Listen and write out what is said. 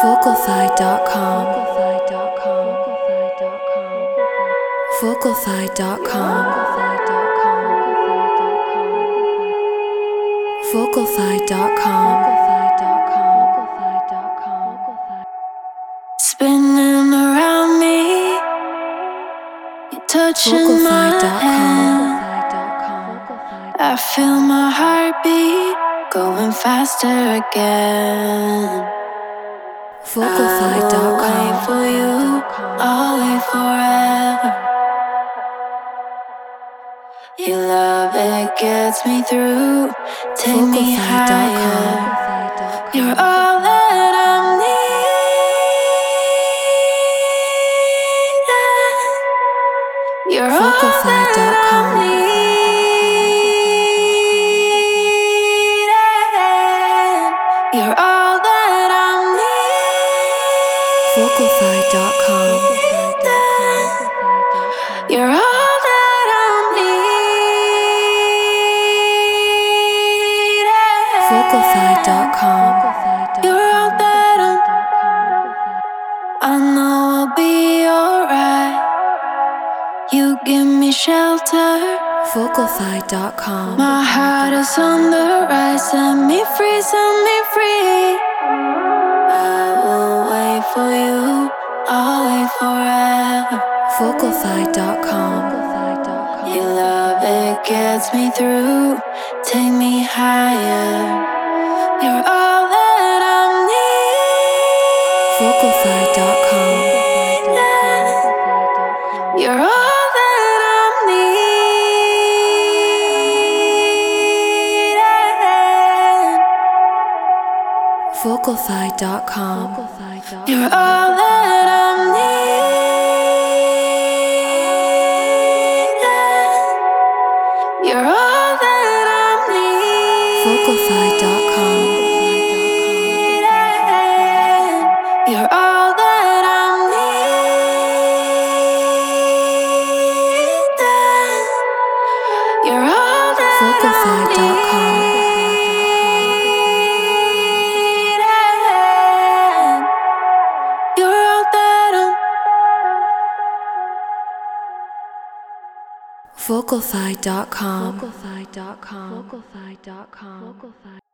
Vocalfy.com. Vocalfy.com. Vocalfy.com. Spinning around me, you're touching my hand. I feel my heartbeat going faster again. Vocalfy.com. I'll wait for you, I'll wait forever. Your love, it gets me through. Take me higher. You're all that I'm needing. You're all that I'm needing. You're all that I'm needing. Vocalfy.com. You're all that I'm needing. Vocalfy.com. You're all that I know I'll be alright. You give me shelter. Vocalfy.com. My heart is on the rise. Set me free, set me free. I will wait for you. I'll wait forever. Vocalfy.com. Your love, it gets me through. Take me higher. You're all that I'm needing. Vocalfy.com. You're all that I'm needing. Vocalfy.com. You're all that I'm needing. You're all that I'm needing. Vocalfy.com. You're all that I'm needing. You're all that Vocalfy.com. You're all that I'm Vocalfy.com.